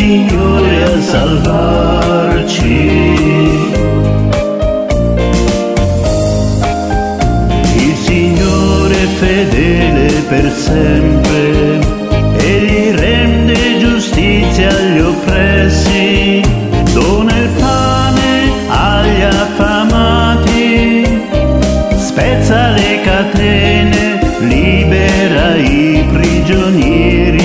Signore a salvarci. Il Signore è fedele per sempre, Egli rende giustizia agli oppressi, dona il pane agli affamati, spezza le catene, libera i prigionieri.